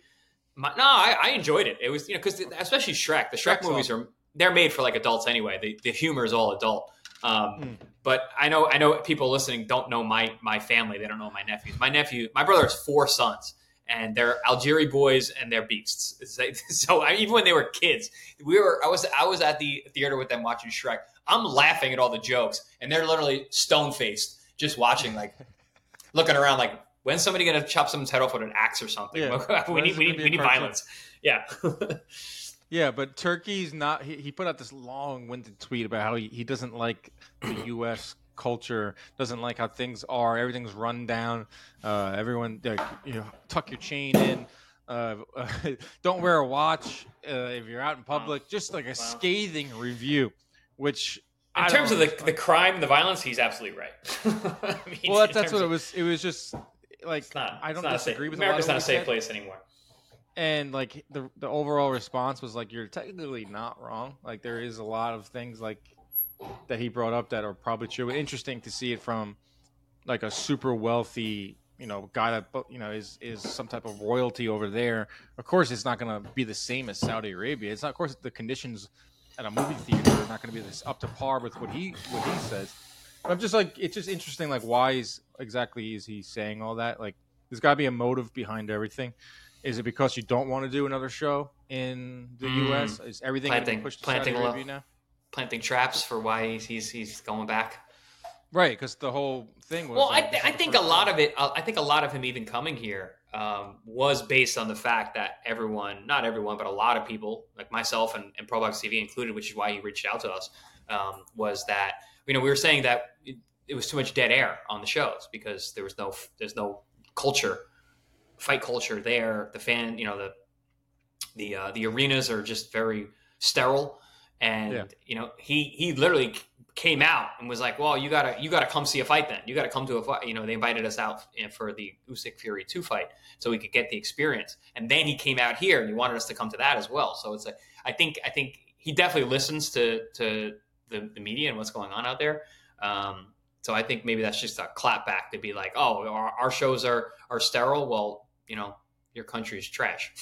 I enjoyed it. It was because especially Shrek. The Shrek movies they're made for like adults anyway. The humor is all adult. But I know people listening don't know my family. They don't know my nephews. My brother has 4 sons. And they're Algeri boys, and they're beasts. So even when they were kids, I was at the theater with them watching Shrek. I'm laughing at all the jokes, and they're literally stone faced, just watching, like looking around, like when's somebody gonna chop someone's head off with an axe or something? Yeah. we need violence. Yeah. Yeah, but Turkey's not. He put out this long-winded tweet about how he doesn't like the U.S. culture, doesn't like how things are. Everything's run down. Everyone, tuck your chain in. Don't wear a watch if you're out in public. Just like a scathing review, which in terms of the crime and the violence, he's absolutely right. Well, that's what it was. It was just like I don't disagree with America's not a safe place anymore. And like the overall response was like, you're technically not wrong. Like there is a lot of things like that he brought up that are probably true. Interesting to see it from like a super wealthy, guy that is some type of royalty over there. Of course, it's not going to be the same as Saudi Arabia. It's not. Of course, the conditions at a movie theater are not going to be up to par with what he says. But I'm just like, it's just interesting. Like, why is he saying all that? Like, there's got to be a motive behind everything. Is it because you don't want to do another show in the U.S.? Is everything pushed to Saudi Arabia now? Planting traps for why he's going back, right? Because the whole thing was. Well, I think a lot of it. I think a lot of him even coming here was based on the fact that not everyone, but a lot of people, like myself and ProBox TV included, which is why he reached out to us, was that we were saying that it was too much dead air on the shows because there's no culture, fight culture there. The fan, the arenas are just very sterile. And he literally came out and was like, "Well, you gotta come see a fight. Then you gotta come to a fight." They invited us out for the Usyk Fury 2 fight, so we could get the experience. And then he came out here and he wanted us to come to that as well. So it's like I think he definitely listens to the media and what's going on out there. So I think maybe that's just a clap back to be like, "Oh, our shows are sterile. Well, your country's trash."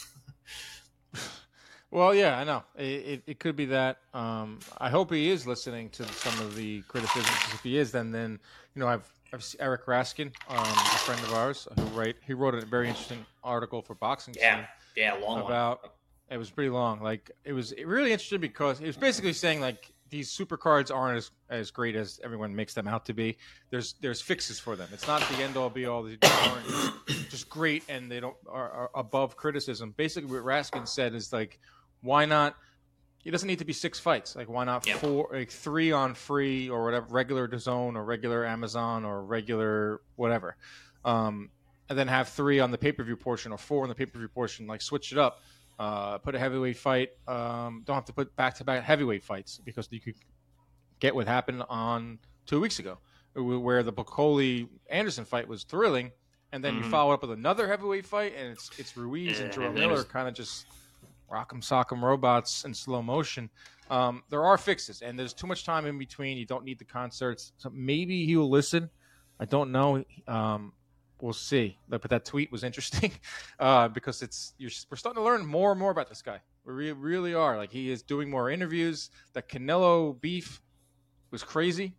Well, yeah, I know. It could be that. I hope he is listening to some of the criticisms. If he is, then I've Eric Raskin, a friend of ours, he wrote a very interesting article for Boxing. Yeah, long about one. It was pretty long. Like it was really interesting because it was basically saying like these super cards aren't as great as everyone makes them out to be. There's fixes for them. It's not the end all be all. They aren't just great and they are above criticism. Basically, what Raskin said is like, why not? It doesn't need to be 6 fights. Like, why not 3 on free or whatever, regular DAZN or regular Amazon or regular whatever. and then have 3 on the pay-per-view portion or 4 on the pay-per-view portion. Like switch it up. Put a heavyweight fight. Don't have to put back-to-back heavyweight fights because you could get what happened on 2 weeks ago, where the Bacoli-Anderson fight was thrilling, and then you follow up with another heavyweight fight, and it's Ruiz and Jerome Miller kind of just rock'em sock'em robots in slow motion. There are fixes, and there's too much time in between. You don't need the concerts, so maybe he will listen. I don't know. We'll see. But that tweet was interesting because we're starting to learn more and more about this guy. We really are. Like, he is doing more interviews. The Canelo beef was crazy.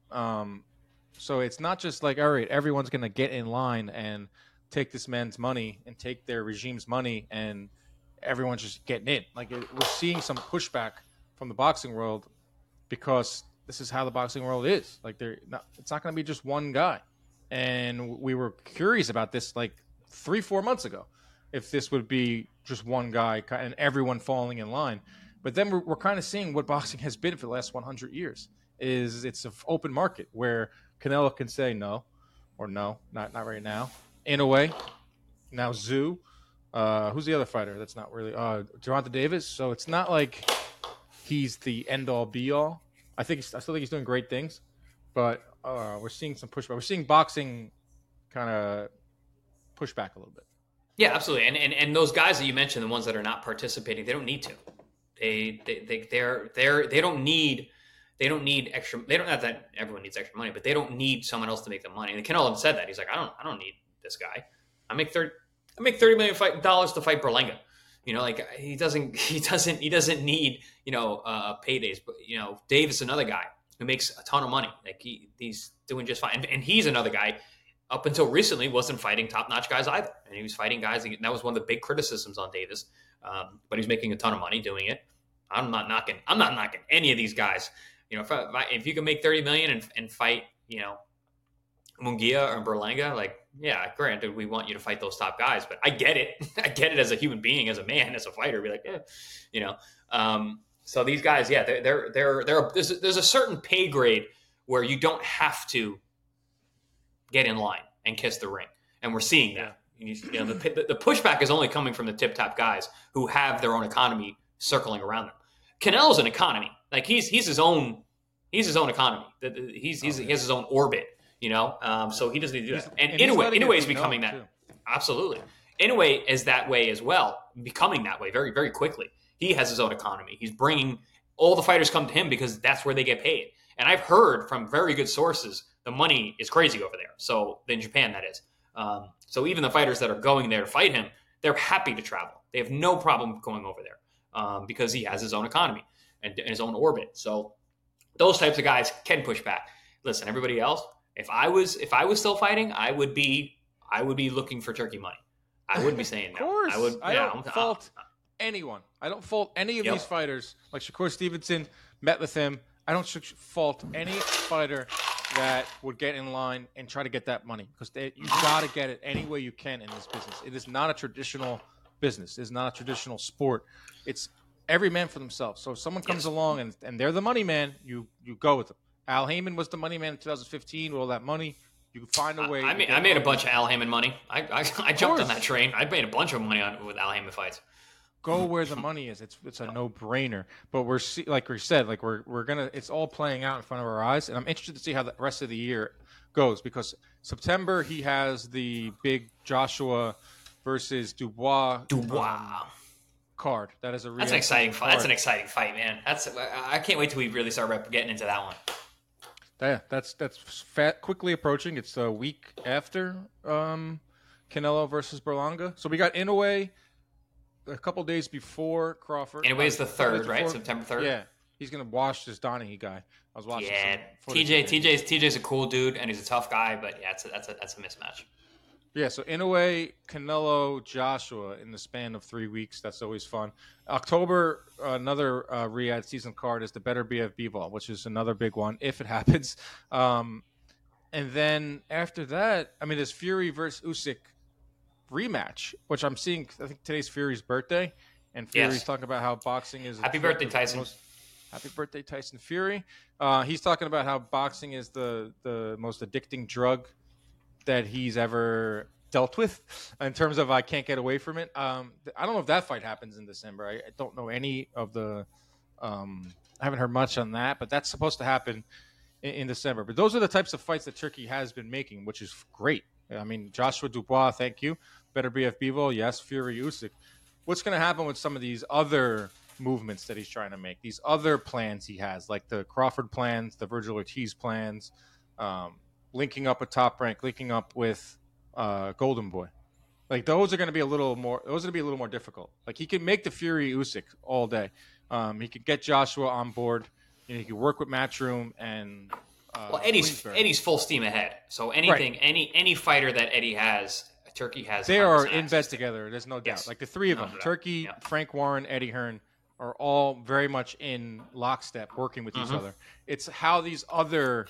So it's not just like, all right, everyone's going to get in line and take this man's money and take their regime's money, and everyone's just getting in. Like, we're seeing some pushback from the boxing world because this is how the boxing world is. Like, it's not going to be just one guy. And we were curious about this like 3-4 months ago, if this would be just one guy and everyone falling in line. But then we're kind of seeing what boxing has been for the last 100 years. It's an open market where Canelo can say no, or no, not right now. In a way, now Zoo. Who's the other fighter that's not really Gervonta Davis? So it's not like he's the end all be all. I still think he's doing great things, but we're seeing some pushback. We're seeing boxing kind of push back a little bit. Yeah, absolutely. And those guys that you mentioned, the ones that are not participating, they don't need to. They don't need extra. They don't, not that everyone needs extra money, but they don't need someone else to make the money. And Canelo said that. He's like, I don't need this guy. I make $30 million to fight Berlanga. You know, like he doesn't need, paydays. But, Davis, another guy who makes a ton of money. Like he's doing just fine. And he's another guy, up until recently, wasn't fighting top-notch guys either. And he was fighting guys. And that was one of the big criticisms on Davis. But he's making a ton of money doing it. I'm not knocking any of these guys. If you can make $30 million and fight, Munguia or Berlanga, like, yeah, granted, we want you to fight those top guys, but I get it. I get it as a human being, as a man, as a fighter. Be like, So these guys, yeah, there's a certain pay grade where you don't have to get in line and kiss the ring, and we're seeing that. The pushback is only coming from the tip top guys who have their own economy circling around them. Canelo's an economy, like he's his own economy. He has his own orbit, So he doesn't need to do that. And Inoue is becoming that. Too. Absolutely. Inoue is that way as well, becoming that way very, very quickly. He has his own economy. He's bringing all the fighters come to him because that's where they get paid. And I've heard from very good sources the money is crazy over there. So in Japan, that is. So even the fighters that are going there to fight him, they're happy to travel. They have no problem going over there because he has his own economy and his own orbit. So those types of guys can push back. Listen, everybody else, if I was still fighting, I would be looking for turkey money. I wouldn't be saying no. Of course. I don't fault anyone. I don't fault any of these fighters. Like Shakur Stevenson, met with him. I don't fault any fighter that would get in line and try to get that money because you got to get it any way you can in this business. It is not a traditional business. It's not a traditional sport. It's every man for themselves. So if someone comes along and they're the money man, you go with them. Al Heyman was the money man in 2015 with all that money. You find a way. I made a bunch of Al Heyman money. I jumped on that train. I made a bunch of money with Al Heyman fights. Go where the money is. It's a no-brainer. But like we said, like we're gonna. It's all playing out in front of our eyes, and I'm interested to see how the rest of the year goes because September he has the big Joshua versus Dubois card. That's an exciting fight. That's an exciting fight, man. I can't wait till we really start getting into that one. Yeah, that's quickly approaching. It's a week after Canelo versus Berlanga. So we got Inoue a couple days before Crawford. Inoue's the 3rd, right? September 3rd? Yeah. He's going to wash this Donaghy guy. I was watching TJ's a cool dude, and he's a tough guy, but yeah, that's a mismatch. Yeah, so Inoue, Canelo, Joshua in the span of 3 weeks. That's always fun. October, another Riyadh season card is the Better BF Bivol, which is another big one if it happens. And then after that, there's Fury versus Usyk rematch, which I'm seeing. I think today's Fury's birthday, and Fury's talking about how boxing is. Happy birthday, Tyson! Happy birthday, Tyson Fury. He's talking about how boxing is the most addicting drug that he's ever dealt with in terms of I can't get away from it. I don't know if that fight happens in December. I don't know any of the. I haven't heard much on that, but that's supposed to happen in December. But those are the types of fights that Turkey has been making, which is great. I mean, Joshua Dubois, thank you. Better BF Bivol, yes. Fury Usyk. What's going to happen with some of these other movements that he's trying to make? These other plans he has, like the Crawford plans, the Virgil Ortiz plans, linking up with Top Rank, linking up with Golden Boy. Like those are going to be a little more. Those are going to be a little more difficult. Like he can make the Fury Usyk all day. He could get Joshua on board. He could work with Matchroom and. Eddie's full steam ahead. So anything, right. any fighter that Eddie has, Turkey has. They are in bed together. There's no doubt. Yes. Like the three of them, Turkey, Frank Warren, Eddie Hearn, are all very much in lockstep, working with each other. It's how these other,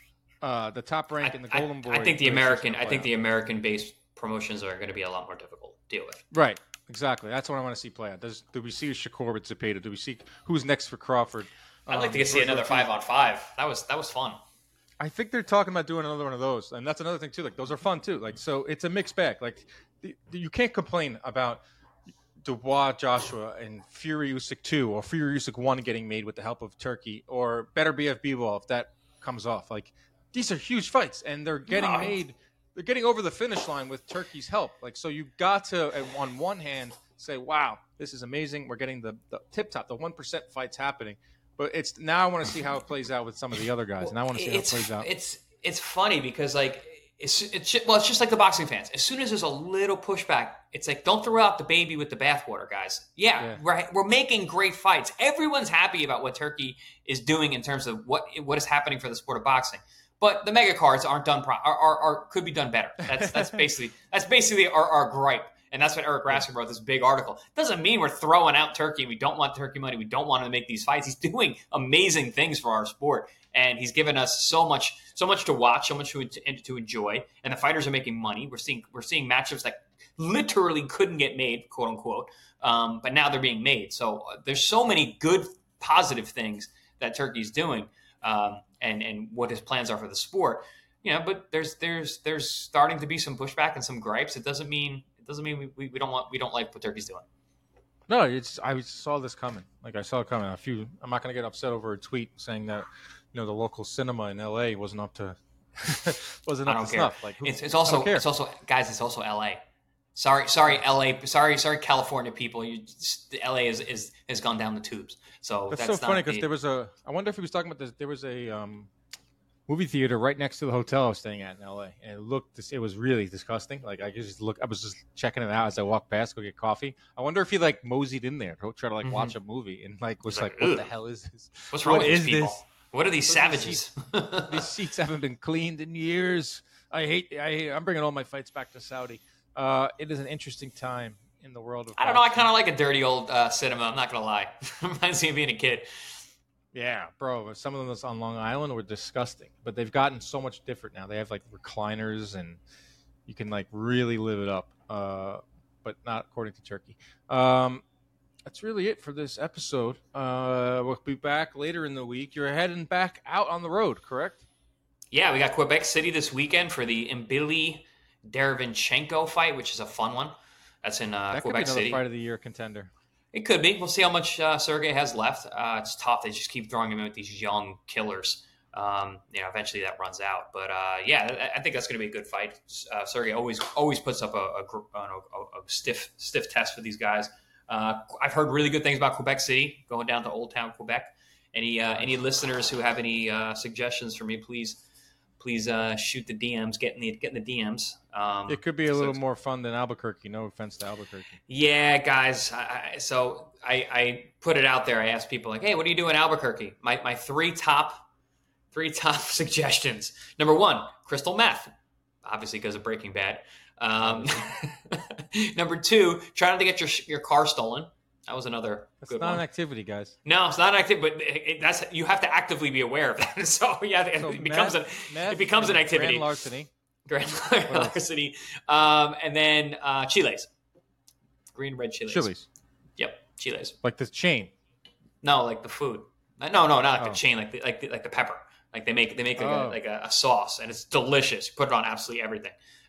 the Top Rank and the Golden Boy. I think the American-based promotions are going to be a lot more difficult to deal with. Right. Exactly. That's what I want to see play out. Do we see Shakur with Zepeda? Do we see who's next for Crawford? I'd like to see another 5-on-5. That was fun. I think they're talking about doing another one of those, and that's another thing too. Like those are fun too. Like so, it's a mixed bag. Like you can't complain about Dubois, Joshua, and Fury Usyk 2 or Fury Usyk 1 getting made with the help of Turkey, or better BF Bivol if that comes off. Like these are huge fights, and they're getting made. They're getting over the finish line with Turkey's help. Like so, you got to on one hand say, "Wow, this is amazing. We're getting the tip top, the 1% fights happening." But it's now I want to see how it plays out with some of the other guys, and I want to see how it plays out. It's funny because like it's just like the boxing fans. As soon as there's a little pushback, it's like don't throw out the baby with the bathwater, guys. Yeah. We're making great fights. Everyone's happy about what Turkey is doing in terms of what is happening for the sport of boxing. But the mega cards aren't done could be done better. That's basically our gripe. And that's what Eric Raskin wrote this big article. Doesn't mean we're throwing out Turkey. We don't want Turkey money. We don't want him to make these fights. He's doing amazing things for our sport, and he's given us so much to watch, so much to enjoy. And the fighters are making money. We're seeing matchups that literally couldn't get made, quote unquote, but now they're being made. So there's so many good, positive things that Turkey's doing, and what his plans are for the sport. But there's starting to be some pushback and some gripes. It doesn't mean we don't like what Turkey's doing. No, I saw this coming. Like I saw it coming. I'm not going to get upset over a tweet saying that the local cinema in LA wasn't up to snuff. Like it's also guys. It's also LA. Sorry, LA. Sorry, California people. LA has gone down the tubes. So that's so funny because I wonder if he was talking about this. There was a movie theater right next to the hotel I was staying at in LA, and it was really disgusting. Like I was just checking it out as I walked past, go get coffee. I wonder if he moseyed in there to try to watch a movie and was like, what the hell is this? What's wrong with these people? What are these savages? These seats haven't been cleaned in years. I'm bringing all my fights back to Saudi. It is an interesting time in the world of. I don't know. I kind of like a dirty old cinema. I'm not gonna lie. Reminds me of being a kid. Yeah, bro. Some of them that's on Long Island were disgusting, but they've gotten so much different now. They have recliners, and you can really live it up. But not according to Turkey. That's really it for this episode. We'll be back later in the week. You're heading back out on the road, correct? Yeah, we got Quebec City this weekend for the Mbili Derevyanchenko fight, which is a fun one. That's in Quebec City. That could be another fight of the year contender. It could be. We'll see how much Sergey has left. It's tough. They just keep throwing him in with these young killers. Eventually that runs out. But I think that's going to be a good fight. Sergey always puts up a stiff test for these guys. I've heard really good things about Quebec City, going down to Old Town Quebec. Any listeners who have any suggestions for me, please shoot the DMs, get in the DMs. It could be a little more fun than Albuquerque. No offense to Albuquerque. Yeah, guys. I put it out there. I asked people hey, what do you do in Albuquerque? My three top suggestions. Number 1, crystal meth, obviously because of Breaking Bad. Number 2, trying to get your car stolen. That was another good one. It's not an activity, guys. No, it's not an activity, but you have to actively be aware of that. So it becomes an activity. Grand larceny. And then chiles. Green, red chiles. Chilies. Yep, chiles. Like the chain. No, like the food. No, not like the chain, like the pepper. Like they make like a sauce, and it's delicious. You put it on absolutely everything.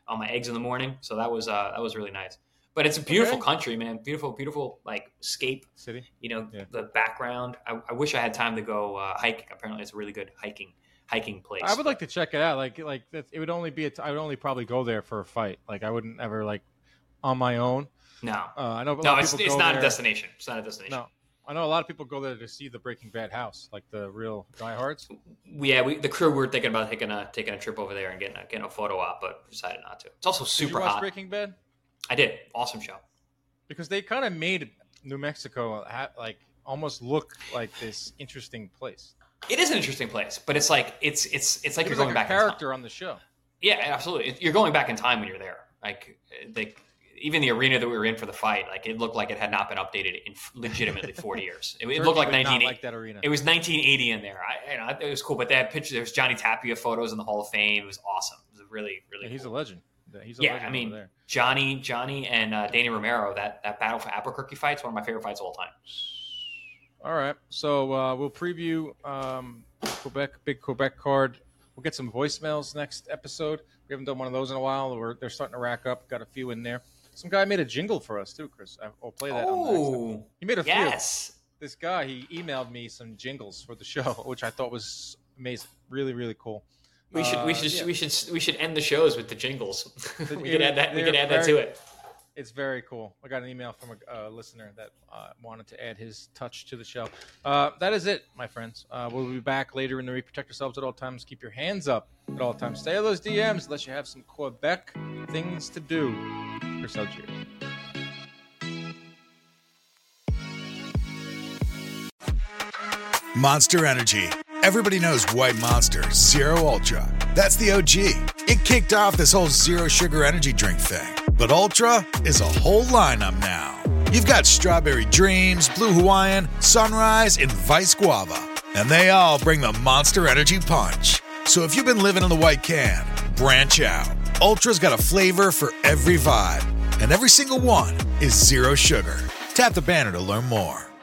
on my eggs in the morning. So that was really nice. But it's a beautiful country, man. Beautiful like scape city. The background. I wish I had time to go hiking. Apparently, it's a really good hiking place. I would like to check it out. Like it would only be. I would only probably go there for a fight. Like I wouldn't ever like on my own. No, I know. It's not a destination. It's not a destination. No, I know a lot of people go there to see the Breaking Bad house, like the real diehards. Yeah, the crew were thinking about taking a trip over there and getting a photo op, but decided not to. It's also super Did you watch hot. Breaking Bad? I did. Awesome show. Because they kind of made New Mexico like almost look like this interesting place. It is an interesting place, but it's like it's like you're going back. Character on the show. Yeah, absolutely. You're going back in time when you're there. Like even the arena that we were in for the fight, like it looked like it had not been updated in legitimately 40 years. It looked like 1980. Like that arena. It was 1980 in there. It was cool, but they had pictures. There was Johnny Tapia photos in the Hall of Fame. It was awesome. It was really cool. He's a legend. He's a legend. I mean, over there. Johnny and Danny Romero. That battle for Albuquerque fight's one of my favorite fights of all time. All right, so we'll preview big Quebec card. We'll get some voicemails next episode. We haven't done one of those in a while. They're starting to rack up. Got a few in there. Some guy made a jingle for us too, Chris. I'll play that. Oh, he made a few. Yes. This guy, he emailed me some jingles for the show, which I thought was amazing. Really, really cool. We should end the shows with the jingles. we could add that to it. It's very cool. I got an email from a listener that wanted to add his touch to the show. That is it, my friends. We'll be back later in the week. Protect yourselves at all times. Keep your hands up at all times. Stay on those DMs unless you have some Quebec things to do. Chris Algier. Monster Energy. Everybody knows White Monster Zero Ultra. That's the OG. It kicked off this whole zero sugar energy drink thing. But Ultra is a whole lineup now. You've got Strawberry Dreams, Blue Hawaiian, Sunrise, and Vice Guava. And they all bring the Monster Energy punch. So if you've been living in the white can, branch out. Ultra's got a flavor for every vibe. And every single one is zero sugar. Tap the banner to learn more.